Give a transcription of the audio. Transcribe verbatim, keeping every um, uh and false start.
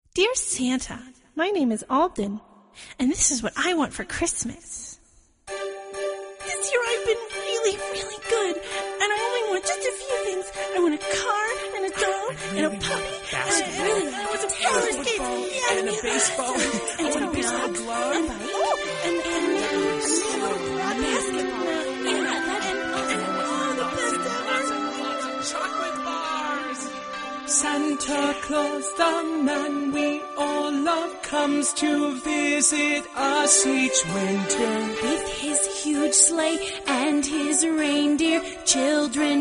Dear Santa, my name is Alden, and this is what I want for Christmas. This year I've been really, really good, and I only want just a few things. I want a car and a doll and a puppy and a really I want some roller skates yeah, and a baseball and, and, and a baseball glove and oh, and and and basketball yeah, that and and all the best ever. Chocolate bars. Santa Claus, the man we all love, comes to visit us each winter with his huge sleigh and his reindeer. Children